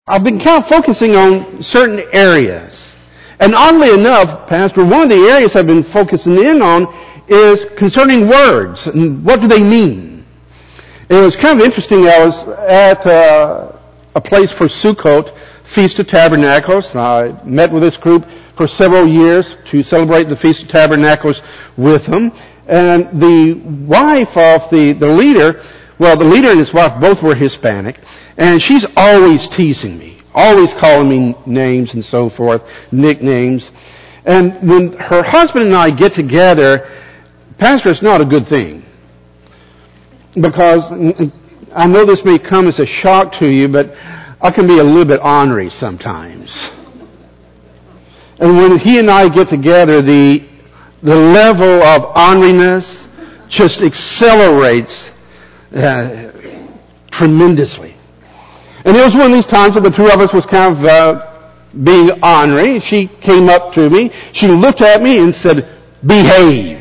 I've been kind of focusing on certain areas. And oddly enough, Pastor, one of the areas I've been focusing in on is concerning words and what do they mean. It was kind of interesting. I was at a place for Sukkot, Feast of Tabernacles. I met with this group for several years to celebrate the Feast of Tabernacles with them. And the wife of the leader, well, the leader and his wife both were Hispanic, and she's always teasing me, always calling me names and so forth, nicknames. And when her husband and I get together, Pastor, it's not a good thing. Because I know this may come as a shock to you, but I can be a little bit ornery sometimes. And when he and I get together, the level of orneriness just accelerates tremendously. And it was one of these times that the two of us was kind of being ornery. She came up to me, she looked at me and said, "Behave."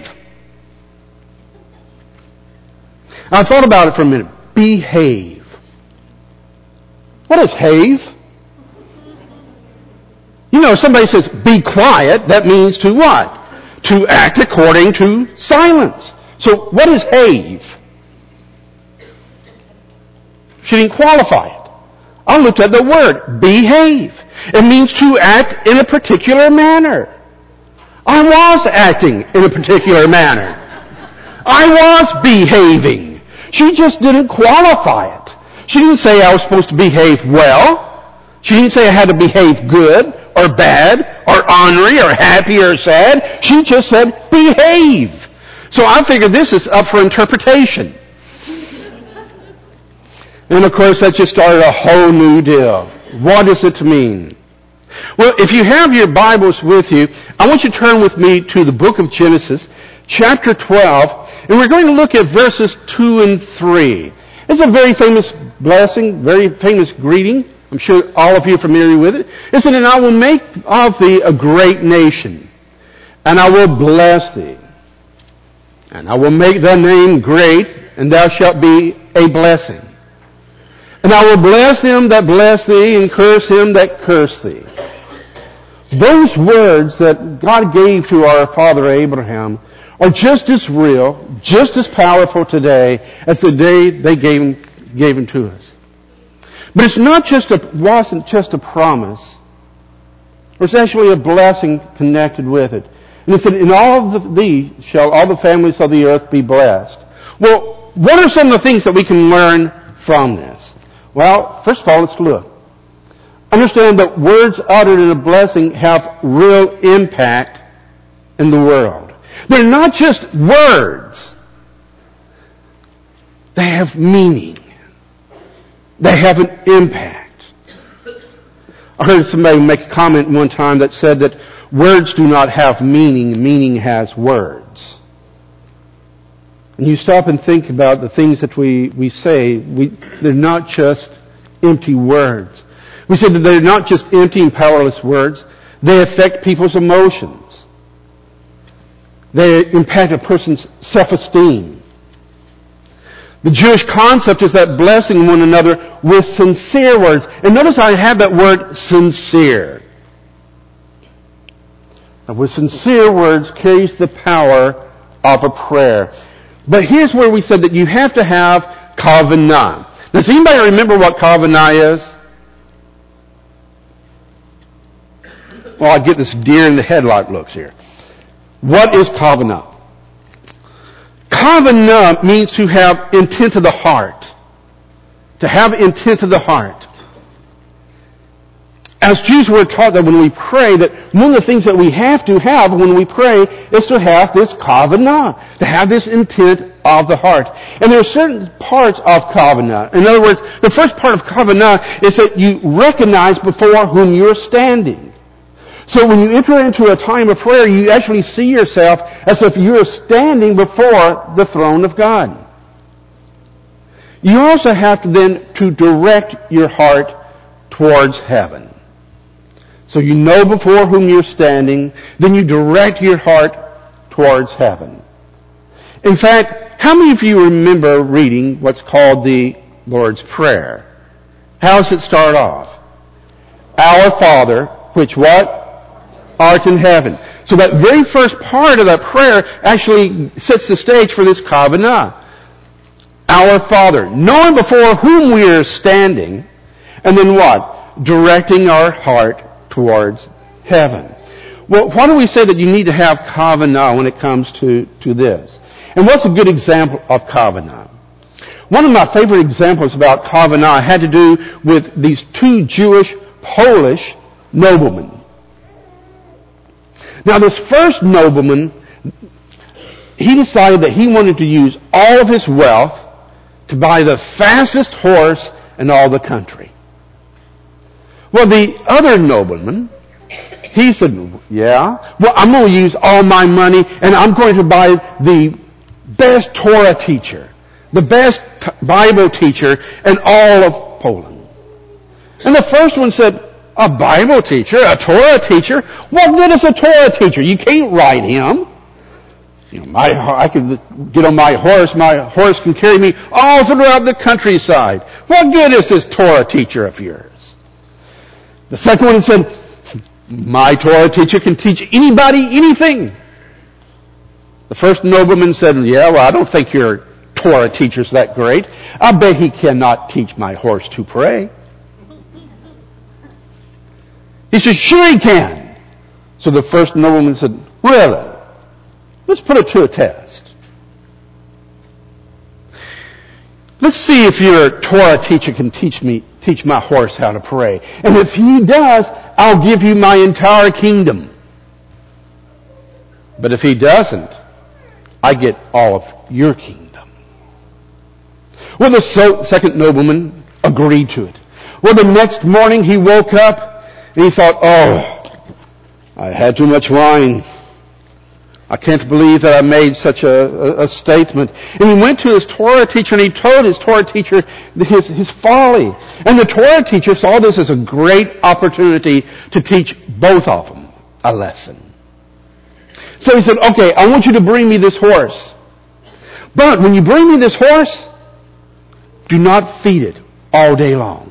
I thought about it for a minute. Behave. What is have? You know, if somebody says, "Be quiet," that means to what? To act according to silence. So what is have? She didn't qualify it. I looked at the word, behave. It means to act in a particular manner. I was acting in a particular manner. I was behaving. She just didn't qualify it. She didn't say I was supposed to behave well. She didn't say I had to behave good or bad or ornery or happy or sad. She just said behave. So I figured this is up for interpretation. And of course that just started a whole new deal. What does it mean? Well, if you have your Bibles with you, I want you to turn with me to the book of Genesis, chapter 12, and we're going to look at verses 2 and 3. It's a very famous blessing, very famous greeting. I'm sure all of you are familiar with it. It said, "And I will make of thee a great nation, and I will bless thee. And I will make thy name great, and thou shalt be a blessing. And I will bless them that bless thee, and curse him that curse thee." Those words that God gave to our father Abraham are just as real, just as powerful today as the day they gave them to us. But it wasn't just a promise. There's actually a blessing connected with it. And it said, "In all of thee shall all the families of the earth be blessed." Well, what are some of the things that we can learn from this? Well, first of all, let's look. Understand that words uttered in a blessing have real impact in the world. They're not just words. They have meaning. They have an impact. I heard somebody make a comment one time that said that words do not have meaning, meaning has words. And you stop and think about the things that we say, they're not just empty words. We said that they're not just empty and powerless words. They affect people's emotions. They impact a person's self-esteem. The Jewish concept is that blessing one another with sincere words. And notice I have that word sincere. And with sincere words carries the power of a prayer. But here's where we said that you have to have kavanah. Does anybody remember what kavanah is? Well, I get this deer in the headlight looks here. What is kavanah? Kavanah means to have intent of the heart. To have intent of the heart. As Jews were taught that when we pray, that one of the things that we have to have when we pray is to have this kavanah, to have this intent of the heart. And there are certain parts of kavanah. In other words, the first part of kavanah is that you recognize before whom you're standing. So when you enter into a time of prayer, you actually see yourself as if you're standing before the throne of God. You also have to then to direct your heart towards heaven. So you know before whom you're standing, then you direct your heart towards heaven. In fact, how many of you remember reading what's called the Lord's Prayer? How does it start off? Our Father, which what? Art in heaven. So that very first part of that prayer actually sets the stage for this kavanah. Our Father, knowing before whom we are standing, and then what? Directing our heart towards heaven. Well, why do we say that you need to have kavanah when it comes to this? And what's a good example of kavanah? One of my favorite examples about kavanah had to do with these two Jewish Polish noblemen. Now, this first nobleman, he decided that he wanted to use all of his wealth to buy the fastest horse in all the country. Well, the other nobleman, he said, yeah, well, I'm going to use all my money and I'm going to buy the best Torah teacher, the best Bible teacher in all of Poland. And the first one said, a Bible teacher, a Torah teacher? What good is a Torah teacher? You can't ride him. I can get on my horse can carry me all throughout the countryside. What good is this Torah teacher of yours? The second one said, my Torah teacher can teach anybody anything. The first nobleman said, yeah, well, I don't think your Torah teacher's that great. I bet he cannot teach my horse to pray. He said, sure he can. So the first nobleman said, really? Let's put it to a test. Let's see if your Torah teacher can teach my horse how to pray. And if he does, I'll give you my entire kingdom. But if he doesn't, I get all of your kingdom. Well, the second nobleman agreed to it. Well, the next morning he woke up and he thought, oh, I had too much wine. I can't believe that I made such a statement. And he went to his Torah teacher and he told his Torah teacher his folly. And the Torah teacher saw this as a great opportunity to teach both of them a lesson. So he said, okay, I want you to bring me this horse. But when you bring me this horse, do not feed it all day long.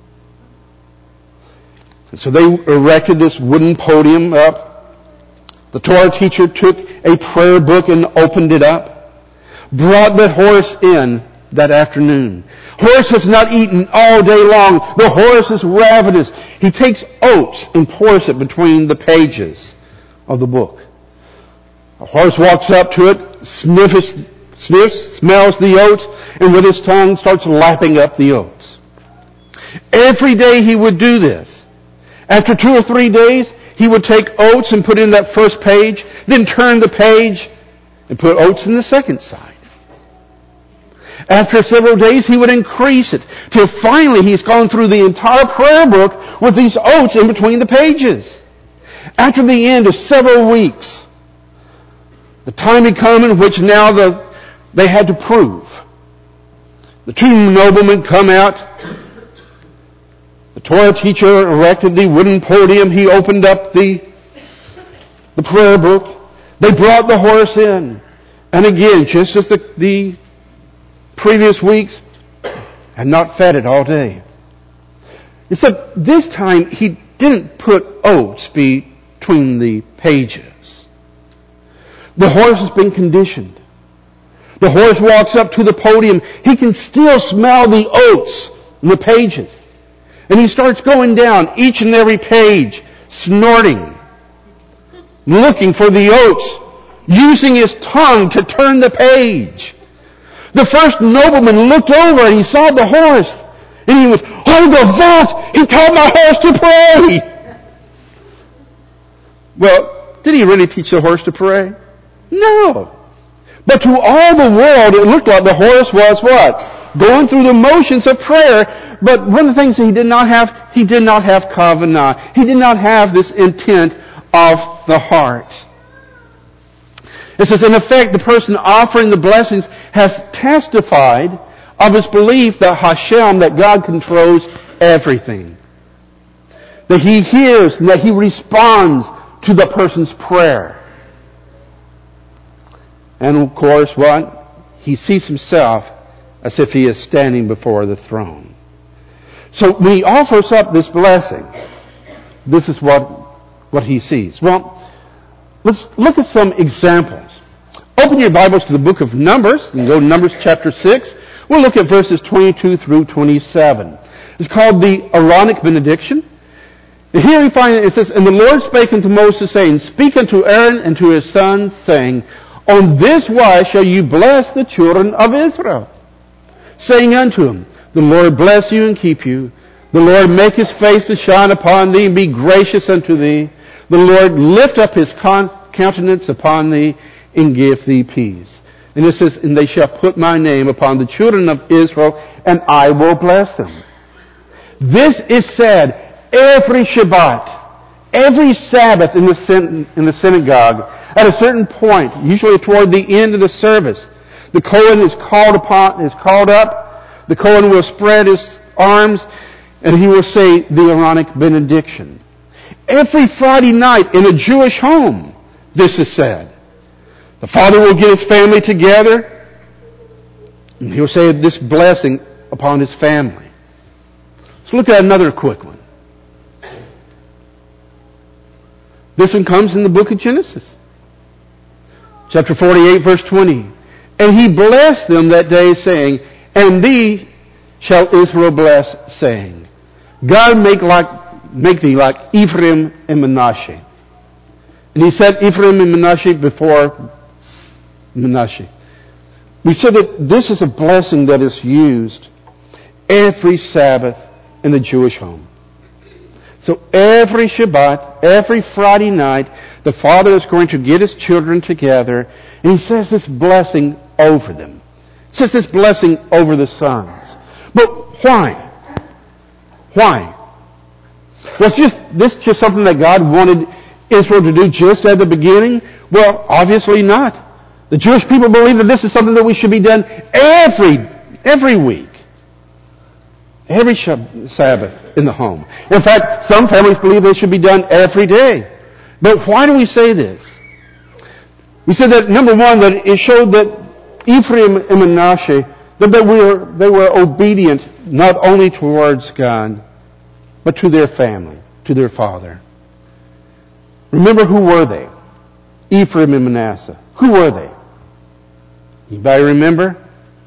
And so they erected this wooden podium up. The Torah teacher took a prayer book and opened it up. Brought the horse in that afternoon. Horse has not eaten all day long. The horse is ravenous. He takes oats and pours it between the pages of the book. The horse walks up to it, sniffs, smells the oats, and with his tongue starts lapping up the oats. Every day he would do this. After 2 or 3 days, he would take oats and put in that first page, then turn the page and put oats in the second side. After several days, he would increase it till finally he's gone through the entire prayer book with these oats in between the pages. After the end of several weeks, the time had come in which now they had to prove. The two noblemen come out. The Torah teacher erected the wooden podium. He opened up the prayer book. They brought the horse in. And again, just as the previous weeks, had not fed it all day. Except this time, he didn't put oats between the pages. The horse has been conditioned. The horse walks up to the podium. He can still smell the oats in the pages. And he starts going down each and every page, snorting, looking for the oats, using his tongue to turn the page. The first nobleman looked over and he saw the horse. And he went, oh, the vault! He taught my horse to pray! Well, did he really teach the horse to pray? No. But to all the world, it looked like the horse was what? Going through the motions of prayer. But one of the things that he did not have kavanah. He did not have this intent of the heart. It says, in effect, the person offering the blessings has testified of his belief that Hashem, that God controls everything. That he hears and that he responds to the person's prayer. And of course, what? He sees himself as if he is standing before the throne. So when he offers up this blessing, this is what he sees. Well, let's look at some examples. Open your Bibles to the book of Numbers. You can go to Numbers chapter 6. We'll look at verses 22 through 27. It's called the Aaronic benediction. And here we find it says, "And the Lord spake unto Moses, saying, Speak unto Aaron and to his sons, saying, On this wise shall you bless the children of Israel, saying unto them, The Lord bless you and keep you. The Lord make his face to shine upon thee and be gracious unto thee. The Lord lift up his countenance upon thee and give thee peace." And it says, "And they shall put my name upon the children of Israel, and I will bless them." This is said every Shabbat, every Sabbath in the synagogue, at a certain point, usually toward the end of the service. The Kohen is called up. The Kohen will spread his arms, and he will say the Aaronic benediction. Every Friday night in a Jewish home, this is said. The father will get his family together, and he'll say this blessing upon his family. Let's look at another quick one. This one comes in the book of Genesis. Chapter 48, verse 20. "And he blessed them that day, saying, And thee shall Israel bless, saying, God make thee like Ephraim and Manasseh." And he said Ephraim and Manasseh before Manasseh. We said that this is a blessing that is used every Sabbath in the Jewish home. So every Shabbat, every Friday night, the father is going to get his children together, and he says this blessing over them. He says this blessing over the sons. But why? Why? Was this just something that God wanted Israel to do just at the beginning? Well, obviously not. The Jewish people believe that this is something that we should be done every week. Every Sabbath in the home. In fact, some families believe they should be done every day. But why do we say this? We said that, number one, that it showed that Ephraim and Manasseh, that they were obedient not only towards God, but to their family, to their father. Remember, who were they? Ephraim and Manasseh. Who were they? Anybody remember?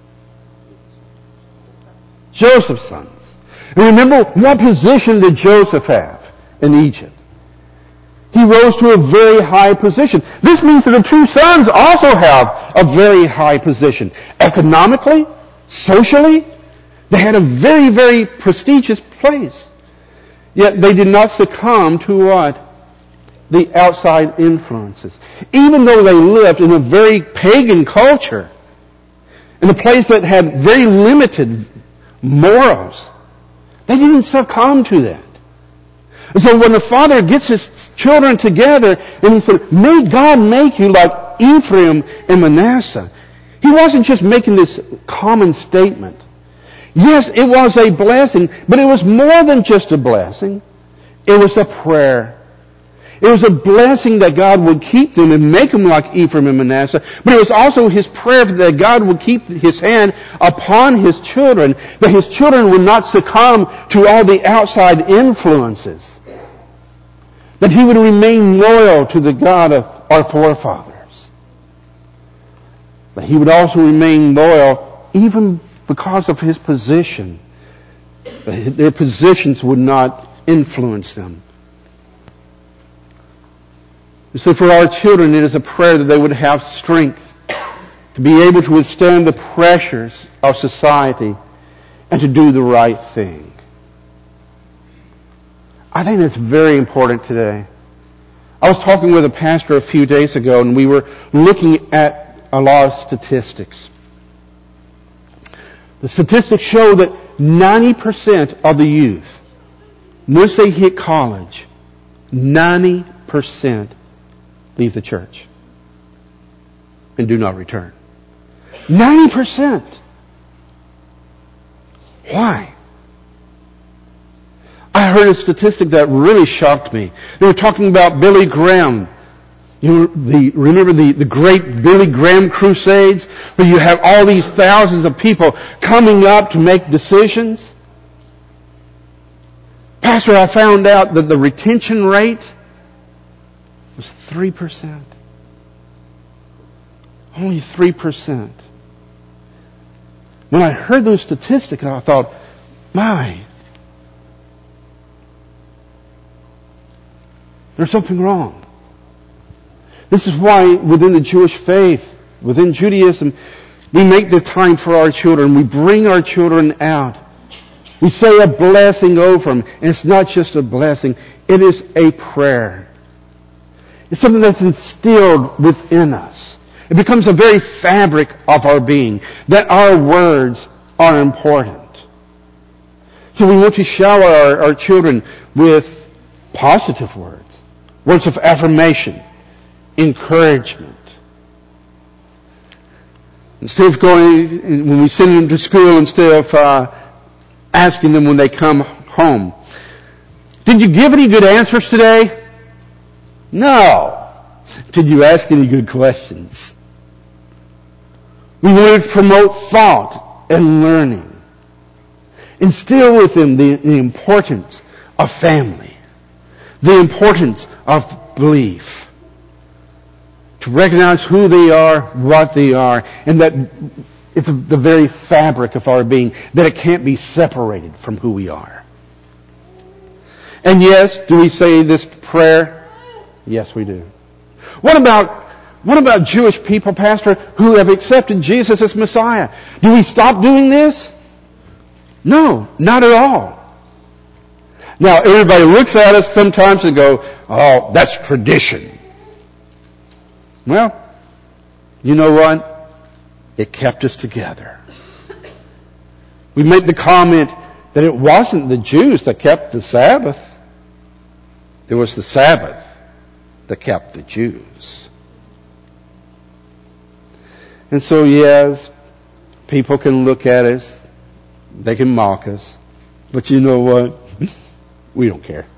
Joseph's sons. And remember, what position did Joseph have in Egypt? He rose to a very high position. This means that the two sons also have a very high position. Economically, socially, they had a very, very prestigious place. Yet they did not succumb to what? The outside influences. Even though they lived in a very pagan culture, in a place that had very limited morals, they didn't succumb to that. And so when the father gets his children together and he said, "May God make you like Ephraim and Manasseh," he wasn't just making this common statement. Yes, it was a blessing, but it was more than just a blessing. It was a prayer. It was a blessing that God would keep them and make them like Ephraim and Manasseh. But it was also his prayer that God would keep his hand upon his children, that his children would not succumb to all the outside influences. That he would remain loyal to the God of our forefathers. But he would also remain loyal even because of his position. Their positions would not influence them. So for our children, it is a prayer that they would have strength to be able to withstand the pressures of society and to do the right thing. I think that's very important today. I was talking with a pastor a few days ago, and we were looking at a lot of statistics. The statistics show that 90% of the youth, once they hit college, 90% leave the church and do not return. 90%. Why? I heard a statistic that really shocked me. They were talking about Billy Graham. Remember the great Billy Graham crusades, where you have all these thousands of people coming up to make decisions? Pastor, I found out that the retention rate was 3%. Only 3%. When I heard those statistics, I thought, my, there's something wrong. This is why within the Jewish faith, within Judaism, we make the time for our children. We bring our children out. We say a blessing over them. And it's not just a blessing. It is a prayer. It's something that's instilled within us. It becomes a very fabric of our being, that our words are important. So we want to shower our children with positive words, words of affirmation, encouragement. Instead of going, when we send them to school, instead of asking them when they come home, did you give any good answers today? No. Did you ask any good questions? We want to promote thought and learning. Instill with them the importance of family, the importance of belief, to recognize who they are, what they are, and that it's the very fabric of our being, that it can't be separated from who we are. And yes, do we say this prayer? Yes, we do. What about Jewish people, Pastor, who have accepted Jesus as Messiah? Do we stop doing this? No, not at all. Now, everybody looks at us sometimes and go, oh, that's tradition. Well, you know what? It kept us together. We made the comment that it wasn't the Jews that kept the Sabbath. It was the Sabbath that kept the Jews. And so, yes, people can look at us. They can mock us. But you know what? We don't care.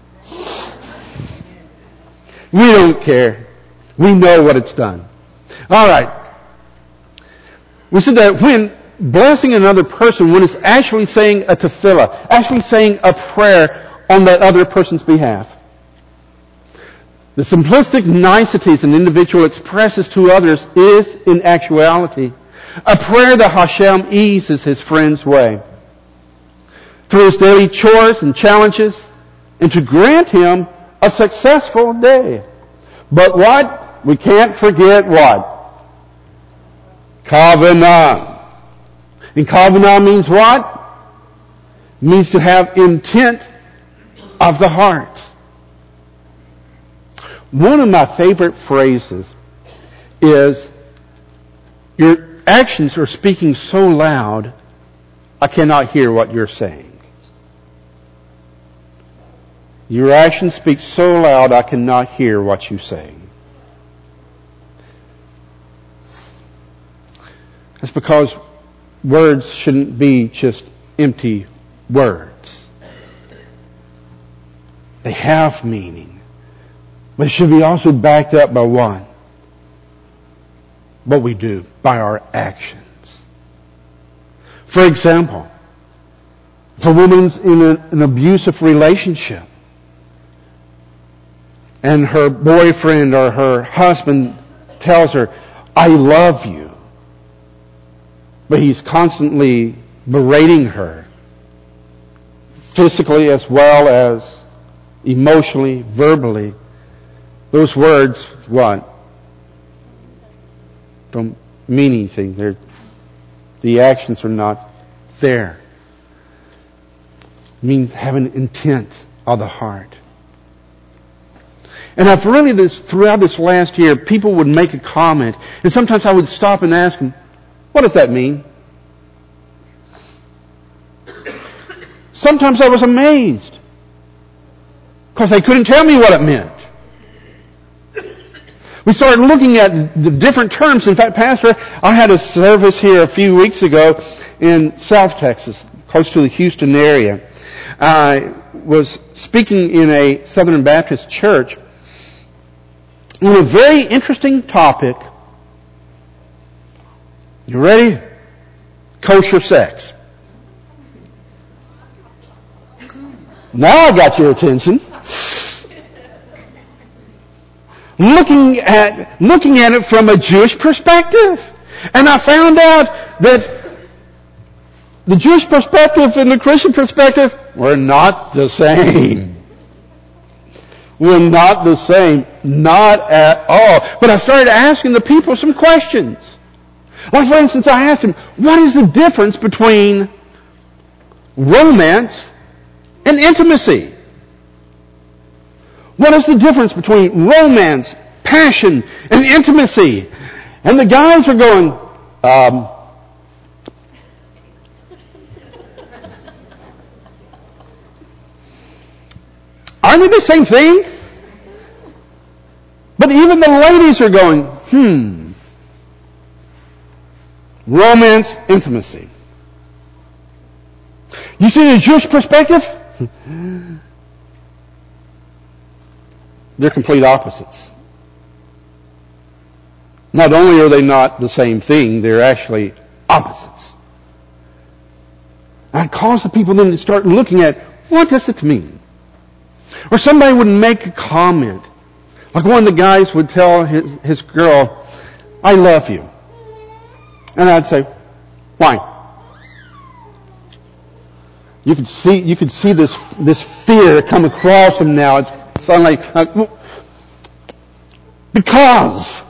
We don't care. We know what it's done. All right. We said that when blessing another person, when it's actually saying a tefillah, actually saying a prayer on that other person's behalf, the simplistic niceties an individual expresses to others is, in actuality, a prayer that Hashem eases his friend's way through his daily chores and challenges, and to grant him a successful day. But what? We can't forget what? Kavanah. And Kavanah means what? It means to have intent of the heart. One of my favorite phrases is, your actions are speaking so loud, I cannot hear what you're saying. Your actions speak so loud, I cannot hear what you're saying. That's because words shouldn't be just empty words. They have meaning. But it should be also backed up by what? What we do, by our actions. For example, if a woman's in an abusive relationship, and her boyfriend or her husband tells her, I love you, but he's constantly berating her, physically as well as emotionally, verbally, those words, what? Don't mean anything. The actions are not there. It means having intent of the heart. And I've really, throughout this last year, people would make a comment, and sometimes I would stop and ask them, what does that mean? Sometimes I was amazed, because they couldn't tell me what it meant. We started looking at the different terms. In fact, Pastor, I had a service here a few weeks ago in South Texas, close to the Houston area. I was speaking in a Southern Baptist church on a very interesting topic. You ready? Kosher sex. Now I got your attention. Looking at it from a Jewish perspective. And I found out that the Jewish perspective and the Christian perspective were not the same. We're not the same. Not at all. But I started asking the people some questions. Like, for instance, I asked them, what is the difference between romance and intimacy? What is the difference between romance, passion, and intimacy? And the guys are going, aren't they the same thing? But even the ladies are going, romance, intimacy. You see the Jewish perspective? They're complete opposites. Not only are they not the same thing, they're actually opposites. And it caused the people then to start looking at, what does it mean? Or somebody would make a comment. Like one of the guys would tell his girl, I love you. And I'd say, why? You could see this fear come across him now. It's like, because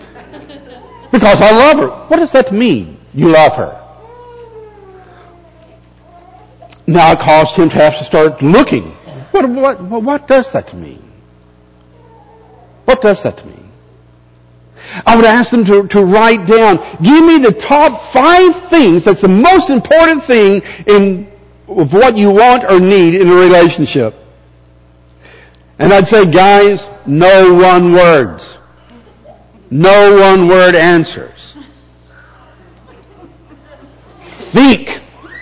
I love her. What does that mean? You love her. Now it caused him to have to start looking. What does that mean? What does that mean? I would ask them to write down, give me the top 5 things that's the most important thing of what you want or need in a relationship. And I'd say, guys, no one words. No one word answers. Think.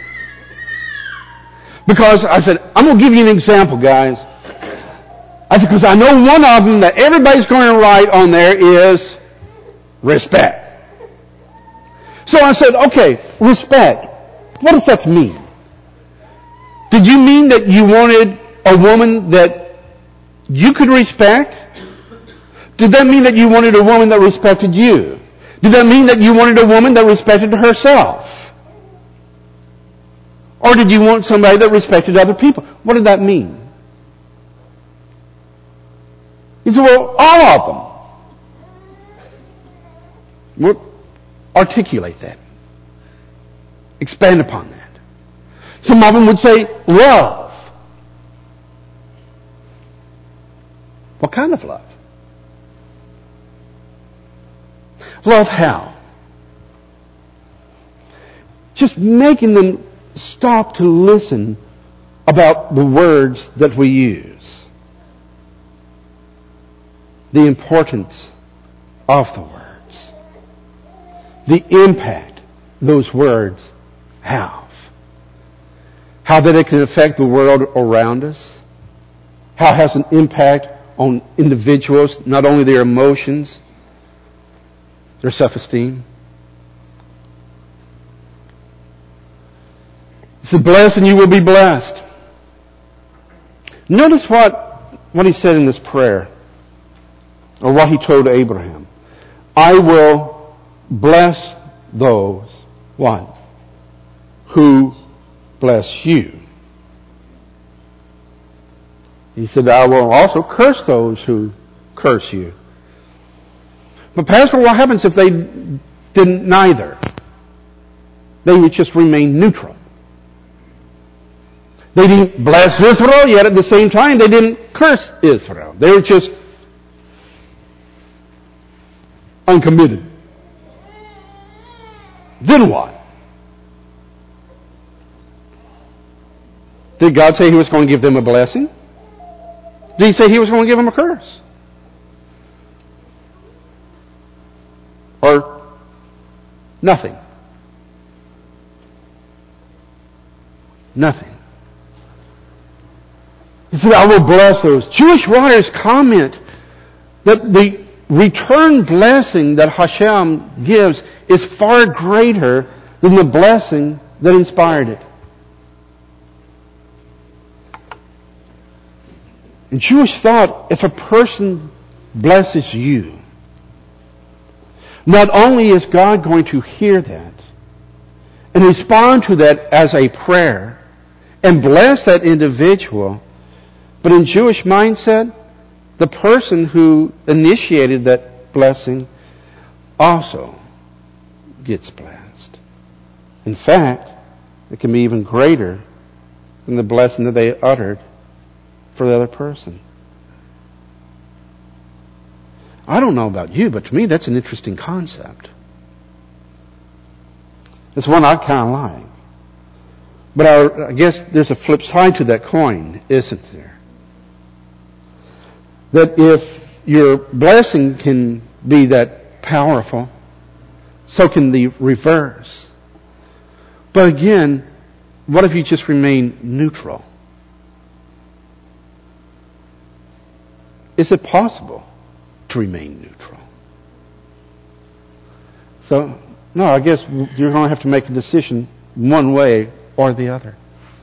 Because I said, I'm going to give you an example, guys. I said, because I know one of them that everybody's going to write on there is respect. So I said, okay, respect. What does that mean? Did you mean that you wanted a woman that you could respect? Did that mean that you wanted a woman that respected you? Did that mean that you wanted a woman that respected herself? Or did you want somebody that respected other people? What did that mean? He said, well, all of them. Well, articulate that. Expand upon that. Some of them would say, love. What kind of love? Love how? Just making them stop to listen about the words that we use. The importance of the words. The impact those words have. How that it can affect the world around us. How it has an impact on individuals, not only their emotions, their self-esteem. He said, bless and you will be blessed. Notice what he said in this prayer, or what he told Abraham. I will bless those, what? Who bless you. He said, I will also curse those who curse you. But Pastor, what happens if they didn't neither? They would just remain neutral. They didn't bless Israel, yet at the same time they didn't curse Israel. They were just uncommitted. Then what? Did God say He was going to give them a blessing? Did He say He was going to give them a curse? Or nothing? Nothing. He said, I will bless those. Jewish writers comment that the return blessing that Hashem gives is far greater than the blessing that inspired it. In Jewish thought, if a person blesses you, not only is God going to hear that and respond to that as a prayer and bless that individual, but in Jewish mindset, the person who initiated that blessing also gets blessed. In fact, it can be even greater than the blessing that they uttered for the other person. I don't know about you, but to me that's an interesting concept. It's one I kind of like. But I guess there's a flip side to that coin, isn't there? That if your blessing can be that powerful, so can the reverse. But again, what if you just remain neutral? Is it possible to remain neutral? So, no, I guess you're going to have to make a decision one way or the other.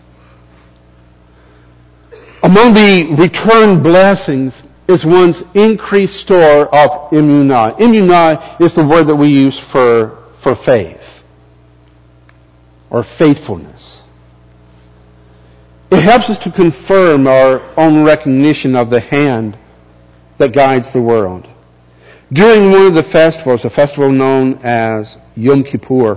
Among the return blessings is one's increased store of emunah. Emunah is the word that we use for faith or faithfulness. It helps us to confirm our own recognition of the hand that guides the world. During one of the festivals, a festival known as Yom Kippur,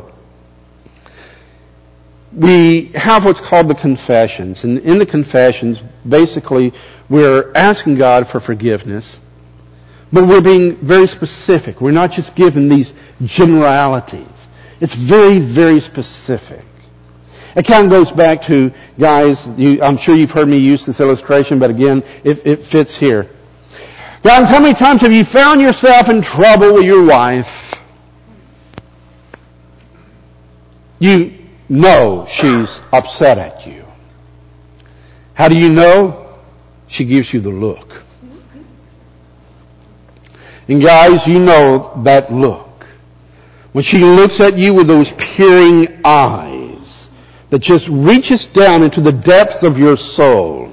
we have what's called the confessions. And in the confessions, basically, we're asking God for forgiveness, but we're being very specific. We're not just given these generalities. It's very, very specific. It kind of goes back to, guys, I'm sure you've heard me use this illustration, but again, it fits here. Guys, how many times have you found yourself in trouble with your wife? You know she's upset at you. How do you know? She gives you the look. And guys, you know that look. When she looks at you with those peering eyes that just reaches down into the depths of your soul.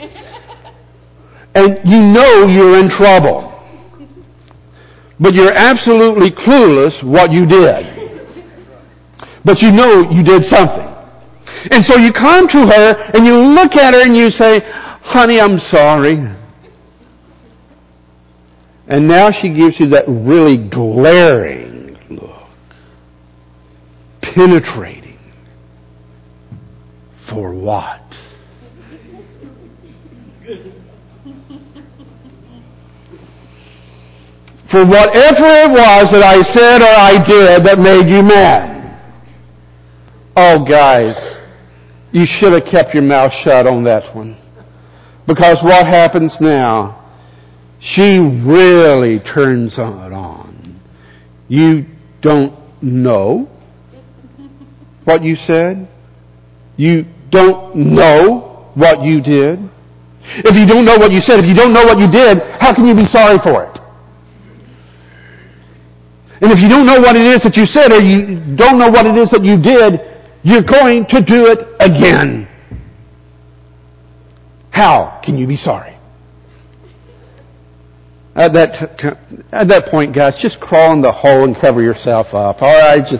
And you know you're in trouble. But you're absolutely clueless what you did. But you know you did something. And so you come to her and you look at her and you say, honey, I'm sorry. And now she gives you that really glaring look. Penetrating. For what? For whatever it was that I said or I did that made you mad. Oh, guys, you should have kept your mouth shut on that one. Because what happens now, she really turns it on. You don't know what you said. You don't know what you did. If you don't know what you said, if you don't know what you did, how can you be sorry for it? And if you don't know what it is that you said or you don't know what it is that you did, you're going to do it again. How can you be sorry? At that point, guys, just crawl in the hole and cover yourself up. All right,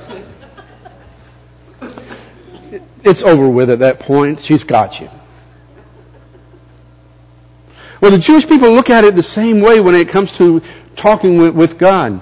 it's over with at that point. She's got you. Well, the Jewish people look at it the same way when it comes to talking with God.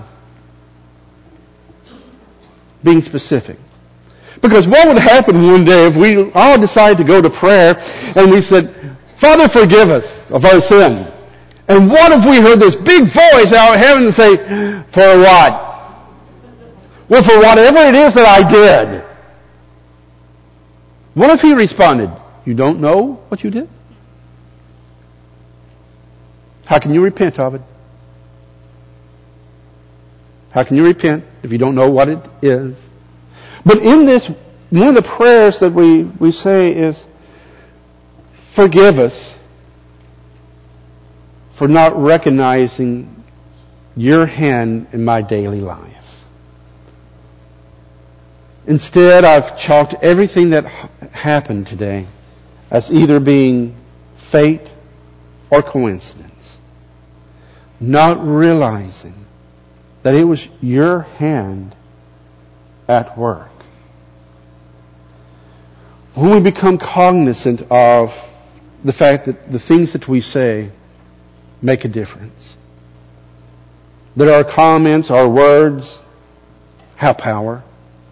Being specific. Because what would happen one day if we all decided to go to prayer and we said, Father, forgive us of our sin. And what if we heard this big voice out of heaven say, for what? Well, for whatever it is that I did. What if he responded, you don't know what you did? How can you repent of it? How can you repent if you don't know what it is? But in this, one of the prayers that we say is, forgive us for not recognizing your hand in my daily life. Instead, I've chalked everything that happened today as either being fate or coincidence. Not realizing that it was your hand at work. When we become cognizant of the fact that the things that we say make a difference, that our comments, our words have power,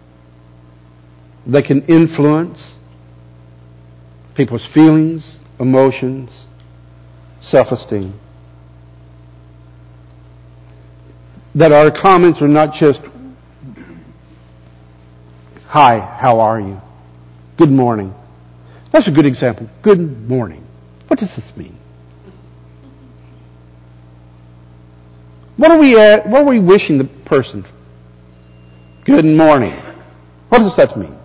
they can influence people's feelings, emotions, self-esteem. That our comments are not just, "Hi, how are you? Good morning." That's a good example. Good morning. What does this mean? What are we wishing the person? Good morning. What does that mean?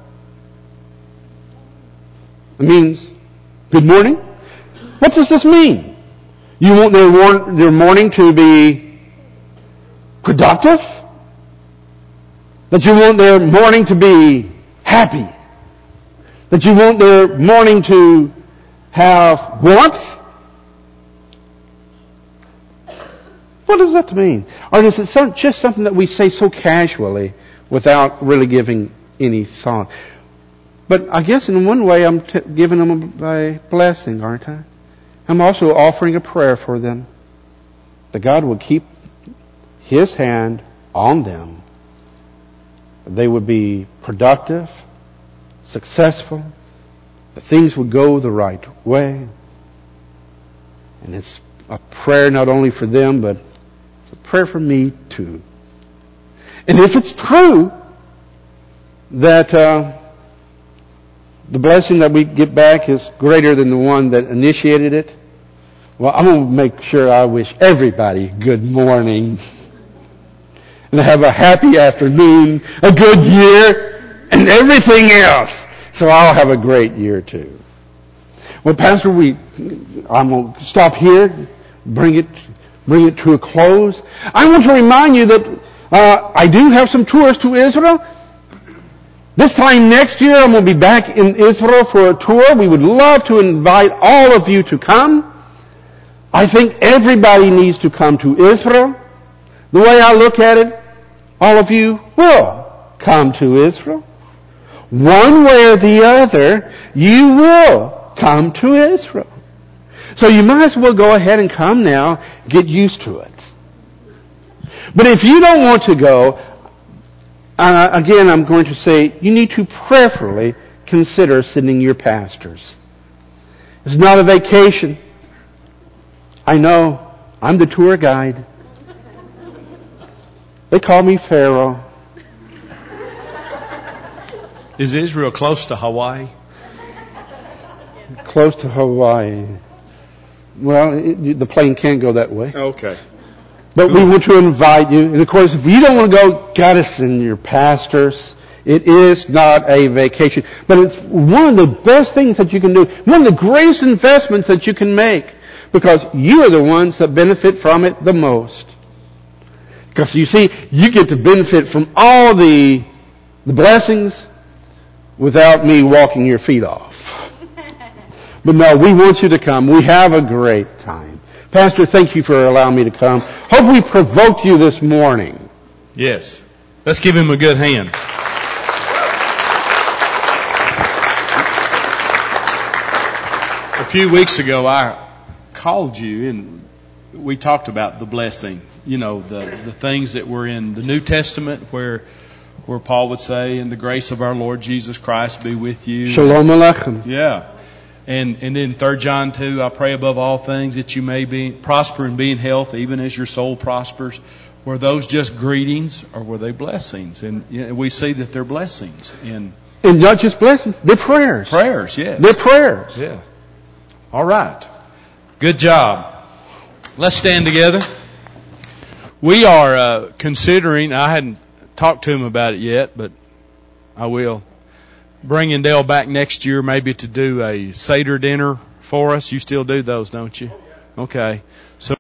It means, good morning? What does this mean? You want their morning to be productive? That you want their morning to be happy? That you want their morning to have warmth? What does that mean? Or is it just something that we say so casually without really giving any thought? But I guess in one way I'm giving them a blessing, aren't I? I'm also offering a prayer for them. That God will keep His hand on them. They would be productive, successful. That things would go the right way. And it's a prayer not only for them, but it's a prayer for me too. And if it's true that the blessing that we get back is greater than the one that initiated it, well, I'm going to make sure I wish everybody good morning and have a happy afternoon, a good year, and everything else. So I'll have a great year too. Well, Pastor, I'm going to stop here, bring it to a close. I want to remind you that I do have some tours to Israel. This time next year, I'm going to be back in Israel for a tour. We would love to invite all of you to come. I think everybody needs to come to Israel. The way I look at it, all of you will come to Israel. One way or the other, you will come to Israel. So you might as well go ahead and come now, get used to it. But if you don't want to go, again, I'm going to say you need to prayerfully consider sending your pastors. It's not a vacation. I know. I'm the tour guide. They call me Pharaoh. Is Israel close to Hawaii? Close to Hawaii. Well, the plane can't go that way. Okay. But we want to invite you. And of course, if you don't want to go, gotta send your pastors. It is not a vacation. But it's one of the best things that you can do. One of the greatest investments that you can make. Because you are the ones that benefit from it the most. Because you see, you get to benefit from all the blessings without me walking your feet off. But no, we want you to come. We have a great time. Pastor, thank you for allowing me to come. Hope we provoked you this morning. Yes. Let's give him a good hand. A few weeks ago, I called you and we talked about the blessing. You know, the things that were in the New Testament where Paul would say, "And the grace of our Lord Jesus Christ be with you." Shalom Aleichem. Yeah. And in 3 John 2, I pray above all things that you may prosper and be in health, even as your soul prospers. Were those just greetings or were they blessings? And we see that they're blessings. And not just blessings, they're prayers. Prayers, yes. They're prayers. Yeah. All right. Good job. Let's stand together. We are considering, I hadn't talked to him about it yet, but I will. Bringing Dale back next year maybe to do a Seder dinner for us. You still do those, don't you? Okay.